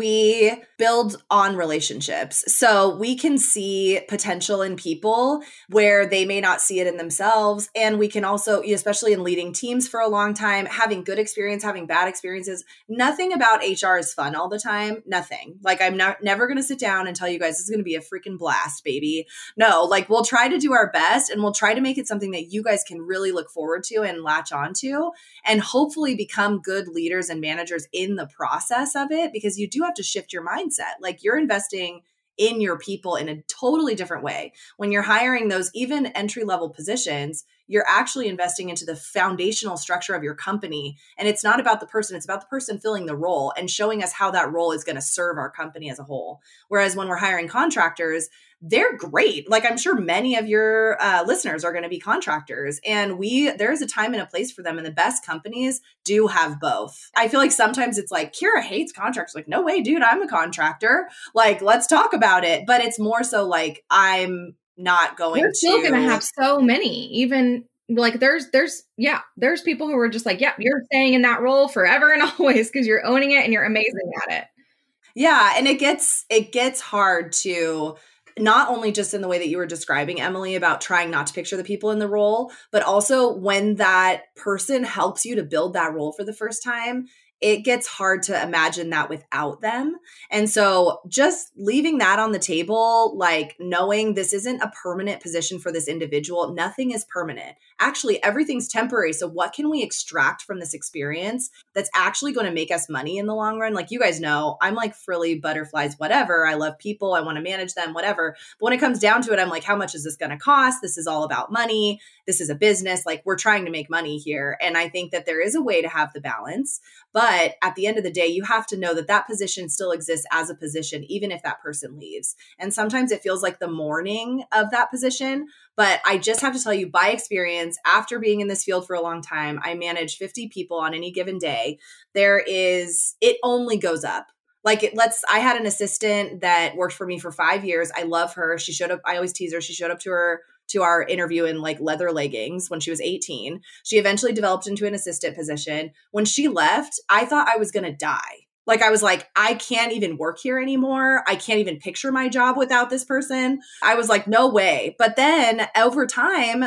we build on relationships. So we can see potential in people where they may not see it in themselves. And we can also, especially in leading teams for a long time, having good experience, having bad experiences, nothing about HR is fun all the time. Nothing. Like, I'm never going to sit down and tell you guys this is going to be a freaking blast, baby. No, like, we'll try to do our best and we'll try to make it something that you guys can really look forward to and latch onto and hopefully become good leaders and managers in the process of it, because you do have to shift your mindset. Like, you're investing in your people in a totally different way. When you're hiring those even entry-level positions, you're actually investing into the foundational structure of your company. And it's not about the person, it's about the person filling the role and showing us how that role is going to serve our company as a whole. Whereas when we're hiring contractors, they're great. Like, I'm sure many of your listeners are going to be contractors, and there's a time and a place for them. And the best companies do have both. I feel like sometimes it's like, Kira hates contractors. Like, no way, dude, I'm a contractor. Like, let's talk about it. But it's more so like, I'm not going We're still going to have so many, even like there's people who are just like, yeah, you're staying in that role forever and always because you're owning it and you're amazing at it. Yeah. And it gets hard to, not only just in the way that you were describing, Emily, about trying not to picture the people in the role, but also when that person helps you to build that role for the first time, it gets hard to imagine that without them. And so just leaving that on the table, like knowing this isn't a permanent position for this individual, nothing is permanent. Actually, everything's temporary. So what can we extract from this experience that's actually going to make us money in the long run? Like, you guys know, I'm like frilly butterflies, whatever. I love people. I want to manage them, whatever. But when it comes down to it, I'm like, how much is this going to cost? This is all about money. This is a business. Like, we're trying to make money here. And I think that there is a way to have the balance, but But at the end of the day, you have to know that that position still exists as a position, even if that person leaves. And sometimes it feels like the mourning of that position. But I just have to tell you, by experience, after being in this field for a long time, I manage 50 people on any given day. It only goes up. I had an assistant that worked for me for 5 years. I love her. She showed up. I always tease her. She showed up to our interview in like leather leggings when she was 18. She eventually developed into an assistant position. When she left, I thought I was going to die. I was like, I can't even work here anymore. I can't even picture my job without this person. I was like, no way. But then over time,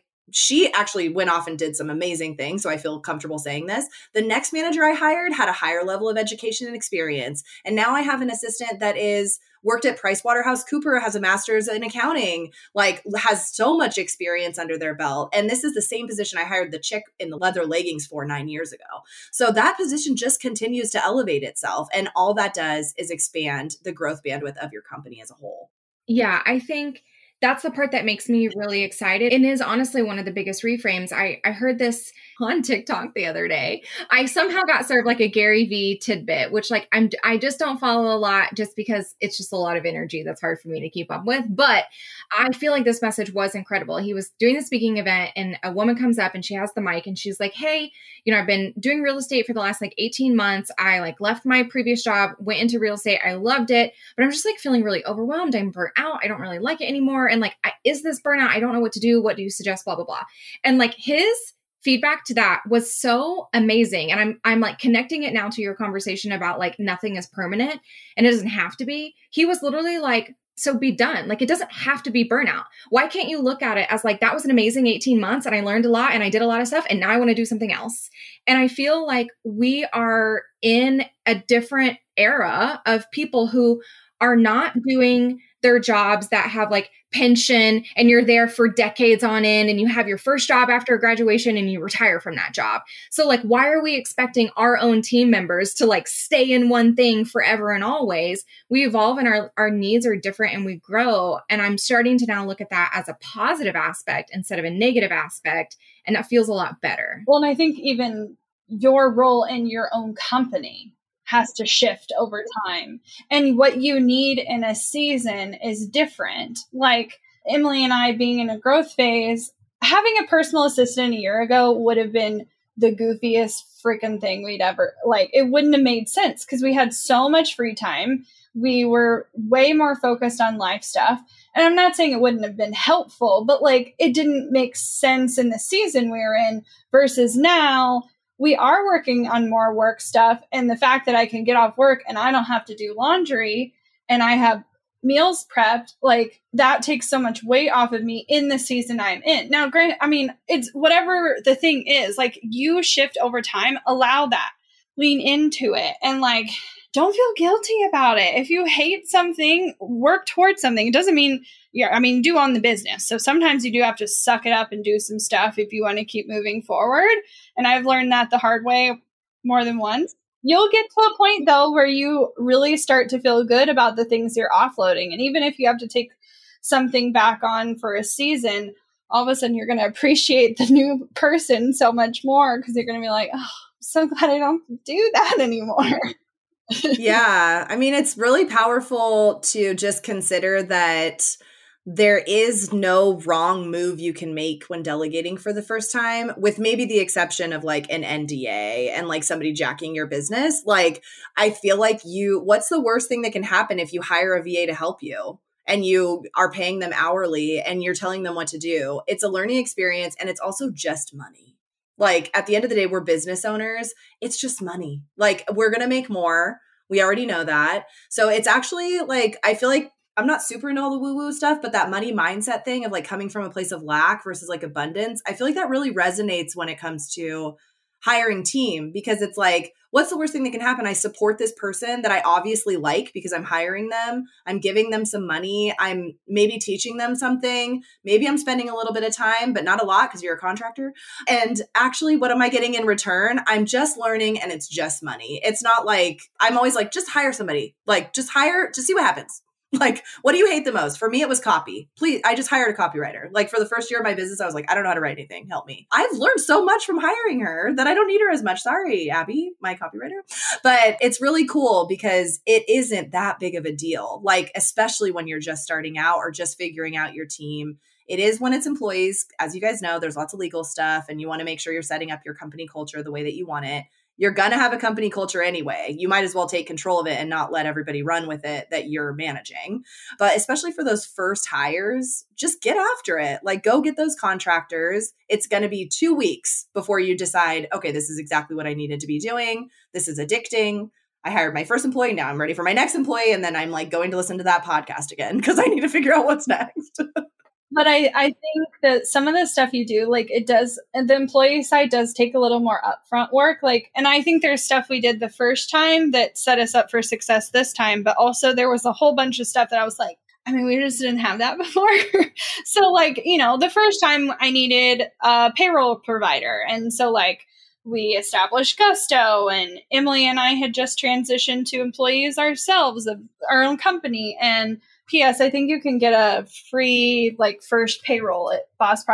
she actually went off and did some amazing things. So I feel comfortable saying this. The next manager I hired had a higher level of education and experience. And now I have an assistant that worked at PricewaterhouseCoopers, has a master's in accounting, has so much experience under their belt. And this is the same position I hired the chick in the leather leggings for 9 years ago. So that position just continues to elevate itself. And all that does is expand the growth bandwidth of your company as a whole. Yeah, I think that's the part that makes me really excited and is honestly one of the biggest reframes. I heard this on TikTok the other day. I somehow got served like a Gary Vee tidbit, which I just don't follow a lot just because it's just a lot of energy that's hard for me to keep up with. But I feel like this message was incredible. He was doing the speaking event and a woman comes up and she has the mic and she's like, hey, I've been doing real estate for the last 18 months. I left my previous job, went into real estate. I loved it, but I'm just feeling really overwhelmed. I'm burnt out. I don't really like it anymore. And is this burnout? I don't know what to do. What do you suggest? Blah, blah, blah. And his feedback to that was so amazing. And I'm connecting it now to your conversation about nothing is permanent and it doesn't have to be. He was literally so be done. It doesn't have to be burnout. Why can't you look at it as that was an amazing 18 months and I learned a lot and I did a lot of stuff and now I want to do something else. And I feel like we are in a different era of people who are not doing their jobs that have pension and you're there for decades on end and you have your first job after graduation and you retire from that job. So why are we expecting our own team members to stay in one thing forever and always? We evolve and our needs are different and we grow. And I'm starting to now look at that as a positive aspect instead of a negative aspect. And that feels a lot better. Well, and I think even your role in your own company has to shift over time. And what you need in a season is different. Emily and I being in a growth phase, having a personal assistant a year ago would have been the goofiest freaking thing we'd ever, it wouldn't have made sense because we had so much free time. We were way more focused on life stuff. And I'm not saying it wouldn't have been helpful, but it didn't make sense in the season we were in versus now. We are working on more work stuff. And the fact that I can get off work and I don't have to do laundry and I have meals prepped, that takes so much weight off of me in the season I'm in. Now, granted, it's whatever the thing is, you shift over time, allow that, lean into it. And don't feel guilty about it. If you hate something, work towards something. It doesn't mean do on the business. So sometimes you do have to suck it up and do some stuff if you want to keep moving forward. And I've learned that the hard way more than once. You'll get to a point though, where you really start to feel good about the things you're offloading. And even if you have to take something back on for a season, all of a sudden you're going to appreciate the new person so much more because you're going to be like, oh, I'm so glad I don't do that anymore. Yeah. It's really powerful to just consider that there is no wrong move you can make when delegating for the first time, with maybe the exception of an NDA and somebody jacking your business. I feel what's the worst thing that can happen if you hire a VA to help you and you are paying them hourly and you're telling them what to do? It's a learning experience and it's also just money. At the end of the day, we're business owners. It's just money. We're going to make more. We already know that. So it's actually I feel I'm not super into all the woo-woo stuff, but that money mindset thing of coming from a place of lack versus abundance, I feel that really resonates when it comes to hiring team, because it's what's the worst thing that can happen? I support this person that I obviously like because I'm hiring them. I'm giving them some money. I'm maybe teaching them something. Maybe I'm spending a little bit of time, but not a lot because you're a contractor. And actually, what am I getting in return? I'm just learning and it's just money. It's not I'm always just hire somebody, just hire to see what happens. Like, what do you hate the most? For me, it was copy. Please, I just hired a copywriter. Like for the first year of my business, I was like, I don't know how to write anything. Help me. I've learned so much from hiring her that I don't need her as much. Sorry, Abby, my copywriter. But it's really cool because it isn't that big of a deal. Like, especially when you're just starting out or just figuring out your team. It is when it's employees. As you guys know, there's lots of legal stuff and you want to make sure you're setting up your company culture the way that you want it. You're going to have a company culture anyway. You might as well take control of it and not let everybody run with it that you're managing. But especially for those first hires, just get after it. Like, go get those contractors. It's going to be 2 weeks before you decide, okay, this is exactly what I needed to be doing. This is addicting. I hired my first employee. Now I'm ready for my next employee. And then I'm like going to listen to that podcast again because I need to figure out what's next. But I think that some of the stuff you do, like it does, and the employee side does take a little more upfront work. Like, and I think there's stuff we did the first time that set us up for success this time. But also there was a whole bunch of stuff that I was like, I mean, we just didn't have that before. So like, you know, the first time I needed a payroll provider. And so like we established Gusto, and Emily and I had just transitioned to employees ourselves of our own company. And P.S. I think you can get a free like first payroll at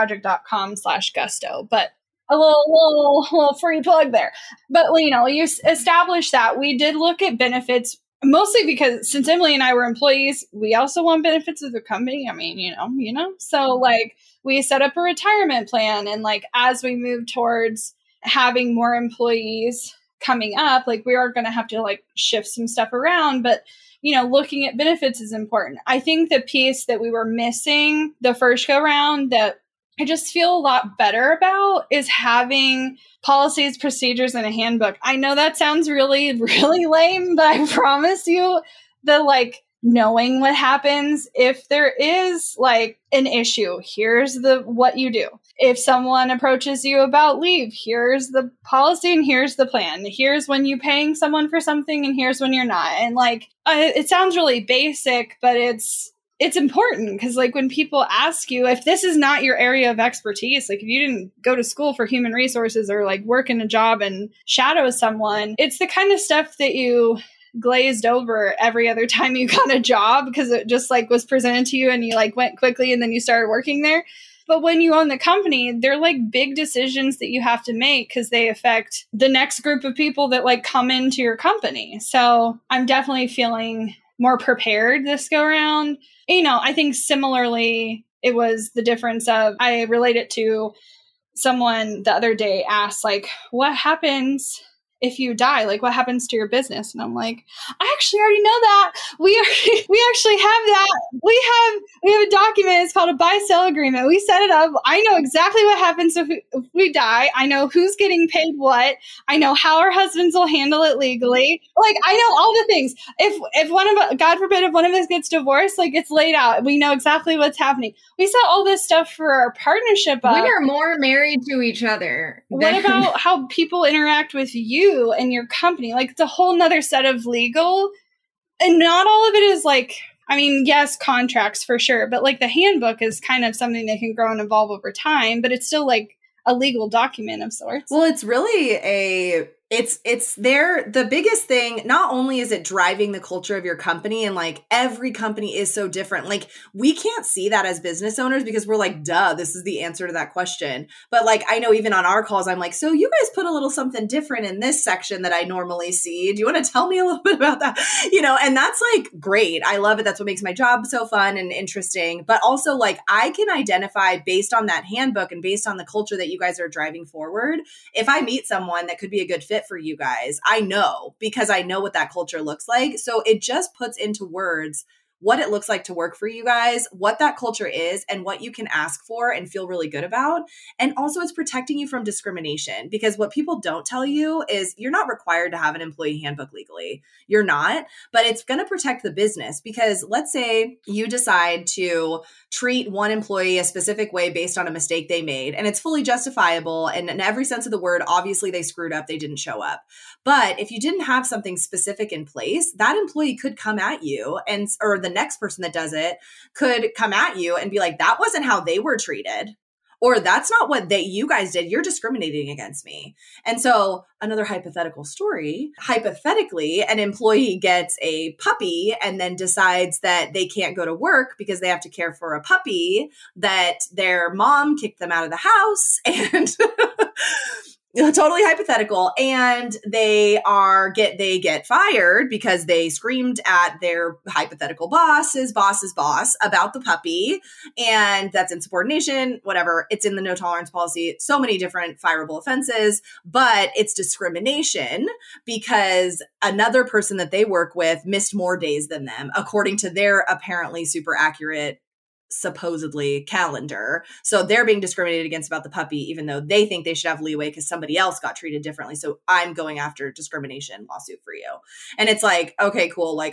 bossproject.com/gusto, but a little free plug there. But you know, you establish that. We did look at benefits mostly because since Emily and I were employees, we also want benefits of the company. I mean, you know, so like we set up a retirement plan, and like as we move towards having more employees coming up, like we are going to have to like shift some stuff around, but you know, looking at benefits is important. I think the piece that we were missing the first go round that I just feel a lot better about is having policies, procedures, and a handbook. I know that sounds really, really lame, but I promise you the like knowing what happens if there is like an issue. Here's what you do. If someone approaches you about leave, here's the policy and here's the plan. Here's when you're paying someone for something and here's when you're not. And like, it sounds really basic, but it's important because like when people ask you if this is not your area of expertise, like if you didn't go to school for human resources or like work in a job and shadow someone, it's the kind of stuff that you glazed over every other time you got a job because it just like was presented to you and you like went quickly and then you started working there. But when you own the company, they're like big decisions that you have to make because they affect the next group of people that like come into your company. So I'm definitely feeling more prepared this go around. You know, I think similarly, it was the difference of I relate it to someone the other day asked like, what happens if you die? Like, what happens to your business? And I'm like, I actually already know that. We actually have that. We have a document. It's called a buy-sell agreement. We set it up. I know exactly what happens if we die. I know who's getting paid what. I know how our husbands will handle it legally. Like, I know all the things. If one of us, God forbid, if one of us gets divorced, like it's laid out. We know exactly what's happening. We set all this stuff for our partnership up. We are more married to each other. What about how people interact with you and your company? Like it's a whole nother set of legal, and not all of it is like, I mean, yes, contracts for sure, but like the handbook is kind of something that can grow and evolve over time, but it's still like a legal document of sorts. Well, it's really it's there. The biggest thing, not only is it driving the culture of your company, and like every company is so different. Like we can't see that as business owners because we're like, duh, this is the answer to that question. But like, I know even on our calls, I'm like, so you guys put a little something different in this section that I normally see. Do you want to tell me a little bit about that? You know, and that's like great. I love it. That's what makes my job so fun and interesting. But also like I can identify based on that handbook and based on the culture that you guys are driving forward. If I meet someone that could be a good fit for you guys, I know because I know what that culture looks like. So it just puts into words what it looks like to work for you guys, what that culture is, and what you can ask for and feel really good about. And also it's protecting you from discrimination because what people don't tell you is you're not required to have an employee handbook legally. You're not, but it's going to protect the business because let's say you decide to treat one employee a specific way based on a mistake they made, and it's fully justifiable. And in every sense of the word, obviously they screwed up, they didn't show up. But if you didn't have something specific in place, that employee could come at you or the next person that does it could come at you and be like, that wasn't how they were treated. or that's not what you guys did. You're discriminating against me. And so another hypothetical story, hypothetically, an employee gets a puppy and then decides that they can't go to work because they have to care for a puppy, that their mom kicked them out of the house and totally hypothetical. And they get fired because they screamed at their hypothetical boss's boss about the puppy. And that's insubordination, whatever. It's in the no tolerance policy. So many different fireable offenses, but it's discrimination because another person that they work with missed more days than them, according to their apparently super accurate supposedly calendar. So they're being discriminated against about the puppy, even though they think they should have leeway because somebody else got treated differently. So I'm going after discrimination lawsuit for you. And it's like, okay, cool. Like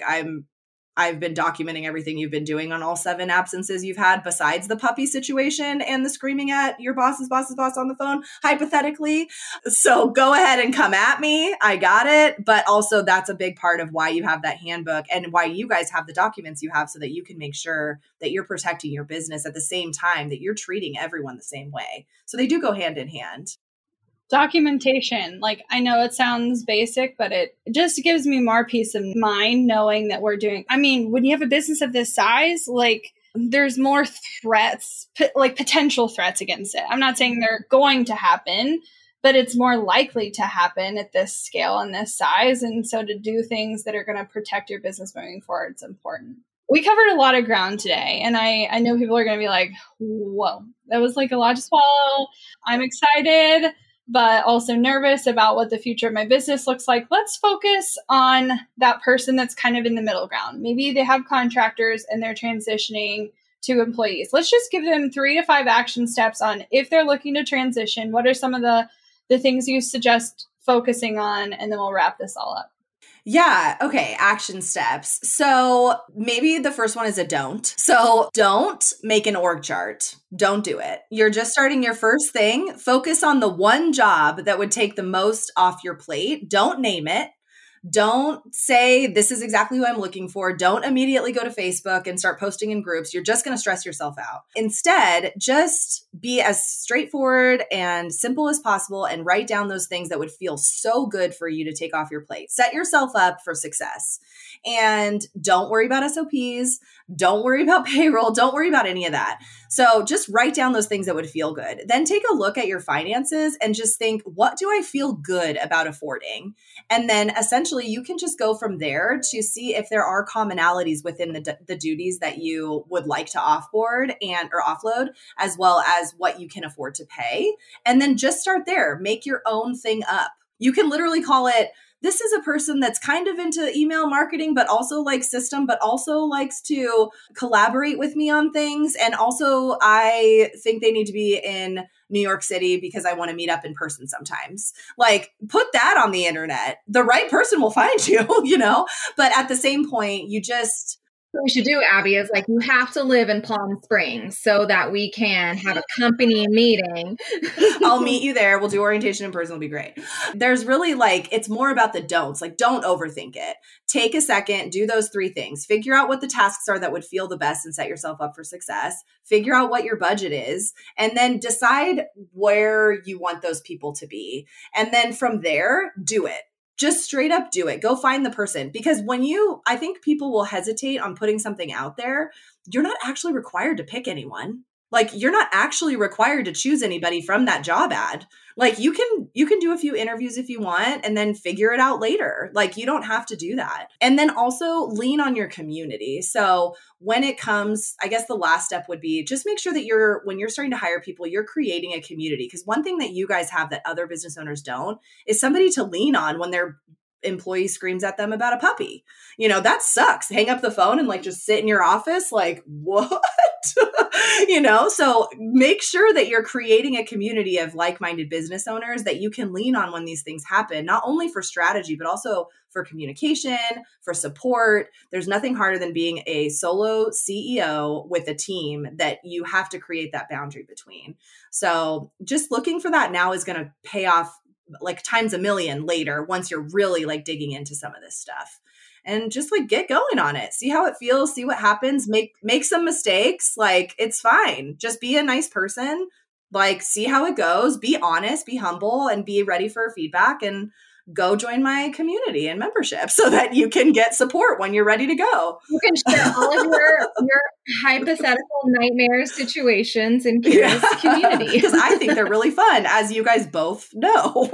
I've been documenting everything you've been doing on all 7 absences you've had besides the puppy situation and the screaming at your boss's boss on the phone, hypothetically. So go ahead and come at me. I got it. But also that's a big part of why you have that handbook and why you guys have the documents you have so that you can make sure that you're protecting your business at the same time that you're treating everyone the same way. So they do go hand in hand. Documentation. Like, I know it sounds basic, but it just gives me more peace of mind knowing that we're doing. I mean, when you have a business of this size, like there's more threats, like potential threats against it. I'm not saying they're going to happen, but it's more likely to happen at this scale and this size. And so to do things that are going to protect your business moving forward, it's important. We covered a lot of ground today, and I know people are going to be like, whoa, that was like a lot to swallow. I'm excited, but also nervous about what the future of my business looks like. Let's focus on that person that's kind of in the middle ground. Maybe they have contractors and they're transitioning to employees. Let's just give them 3 to 5 action steps on if they're looking to transition. What are some of the things you suggest focusing on? And then we'll wrap this all up. Yeah. Okay. Action steps. So maybe the first one is a don't. So don't make an org chart. Don't do it. You're just starting your first thing. Focus on the one job that would take the most off your plate. Don't name it. Don't say, this is exactly who I'm looking for. Don't immediately go to Facebook and start posting in groups. You're just going to stress yourself out. Instead, just be as straightforward and simple as possible and write down those things that would feel so good for you to take off your plate. Set yourself up for success. And don't worry about SOPs. Don't worry about payroll. Don't worry about any of that. So just write down those things that would feel good. Then take a look at your finances and just think, what do I feel good about affording? And then essentially you can just go from there to see if there are commonalities within the duties that you would like to offboard or offload, as well as what you can afford to pay. And then just start there. Make your own thing up. You can literally call it, this is a person that's kind of into email marketing, but also likes system, but also likes to collaborate with me on things. And also I think they need to be in New York City because I want to meet up in person sometimes. Like, put that on the internet. The right person will find you, but at the same point, what we should do, Abby, is like, you have to live in Palm Springs so that we can have a company meeting. I'll meet you there. We'll do orientation in person. It'll be great. There's really it's more about the don'ts. Like, don't overthink it. Take a second, do those 3 things. Figure out what the tasks are that would feel the best and set yourself up for success. Figure out what your budget is, and then decide where you want those people to be. And then from there, do it. Just straight up do it. Go find the person. Because I think people will hesitate on putting something out there. You're not actually required to pick anyone. Like, you're not actually required to choose anybody from that job ad. Like, you can do a few interviews if you want and then figure it out later. Like, you don't have to do that. And then also lean on your community. So when it comes, I guess the last step would be just make sure that when you're starting to hire people, you're creating a community. Because one thing that you guys have that other business owners don't is somebody to lean on when their employee screams at them about a puppy. That sucks. Hang up the phone and just sit in your office. Like, what? So make sure that you're creating a community of like-minded business owners that you can lean on when these things happen, not only for strategy, but also for communication, for support. There's nothing harder than being a solo CEO with a team that you have to create that boundary between. So just looking for that now is going to pay off times a million later once you're really digging into some of this stuff. And just get going on it. See how it feels, see what happens, make some mistakes. It's fine. Just be a nice person, Like, see how it goes, be honest, be humble, and be ready for feedback, and go join my community and membership so that you can get support when you're ready to go. You can share all of your hypothetical nightmare situations in Kira's community. Because I think they're really fun, as you guys both know.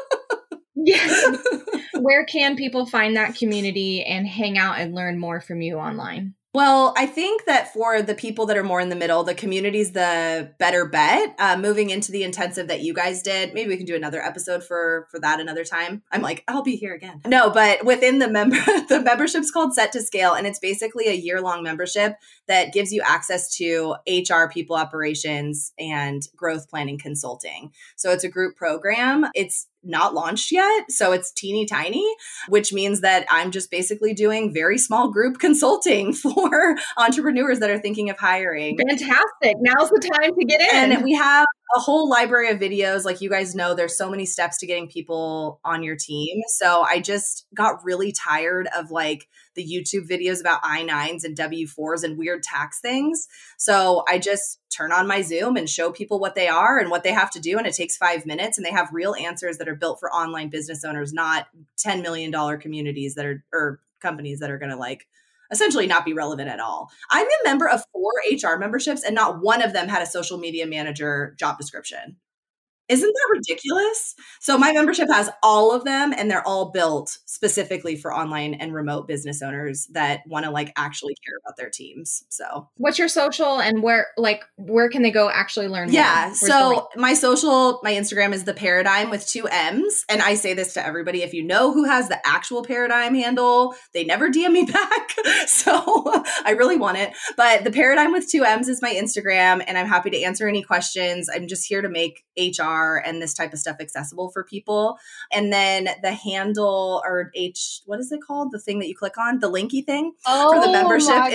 Yes. Where can people find that community and hang out and learn more from you online? Well, I think that for the people that are more in the middle, the community's the better bet. Moving into the intensive that you guys did, maybe we can do another episode for that another time. I'm like, I'll be here again. No, but within the membership's called Set to Scale, and it's basically a year-long membership that gives you access to HR, people operations, and growth planning consulting. So it's a group program. It's not launched yet, so it's teeny tiny, which means that I'm just basically doing very small group consulting for entrepreneurs that are thinking of hiring. Fantastic. Now's the time to get in. And we have a whole library of videos. Like, you guys know, there's so many steps to getting people on your team. So I just got really tired of like the YouTube videos about I-9s and W-4s and weird tax things. So I just turn on my Zoom and show people what they are and what they have to do. And it takes 5 minutes, and they have real answers that are built for online business owners, not $10 million communities that are, or companies that are going to like essentially not be relevant at all. I'm a member of 4 HR memberships, and not one of them had a social media manager job description. Isn't that ridiculous? So my membership has all of them, and they're all built specifically for online and remote business owners that want to like actually care about their teams. So what's your social, and where can they go actually learn more? Yeah. So my Instagram is The Paradigm with 2 M's. And I say this to everybody. If you know who has the actual Paradigm handle, they never DM me back. So I really want it. But The Paradigm with 2 M's is my Instagram, and I'm happy to answer any questions. I'm just here to make HR and this type of stuff accessible for people. And then the handle, or what is it called? The thing that you click on, the linky thing for the membership is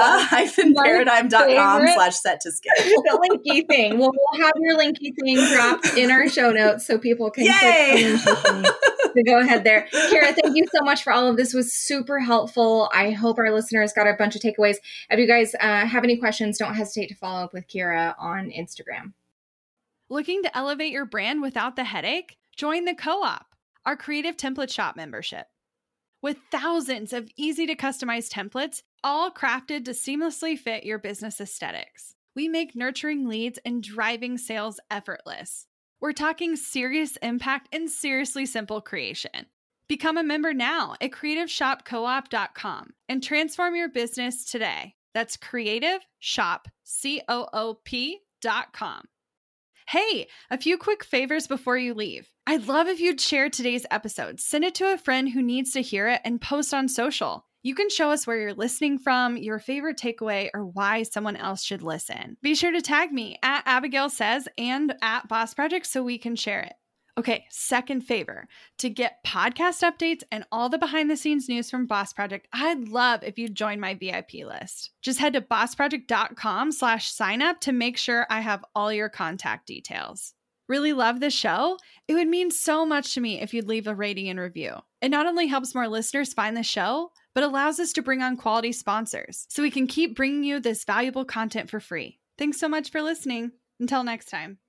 the-paradigm.com/set-to-scale. The linky thing. Well, we'll have your linky thing dropped in our show notes so people can click to go ahead there. Kira, thank you so much for all of this. It was super helpful. I hope our listeners got a bunch of takeaways. If you guys have any questions, don't hesitate to follow up with Kira on Instagram. Looking to elevate your brand without the headache? Join the Co-op, our creative template shop membership. With thousands of easy to customize templates, all crafted to seamlessly fit your business aesthetics, we make nurturing leads and driving sales effortless. We're talking serious impact and seriously simple creation. Become a member now at creativeshopcoop.com and transform your business today. That's creativeshopcoop.com. Hey, a few quick favors before you leave. I'd love if you'd share today's episode, send it to a friend who needs to hear it, and post on social. You can show us where you're listening from, your favorite takeaway, or why someone else should listen. Be sure to tag me at Abigail Says and at Boss Project so we can share it. Okay, second favor, to get podcast updates and all the behind the scenes news from Boss Project, I'd love if you'd join my VIP list. Just head to bossproject.com/sign up to make sure I have all your contact details. Really love the show? It would mean so much to me if you'd leave a rating and review. It not only helps more listeners find the show, but allows us to bring on quality sponsors so we can keep bringing you this valuable content for free. Thanks so much for listening. Until next time.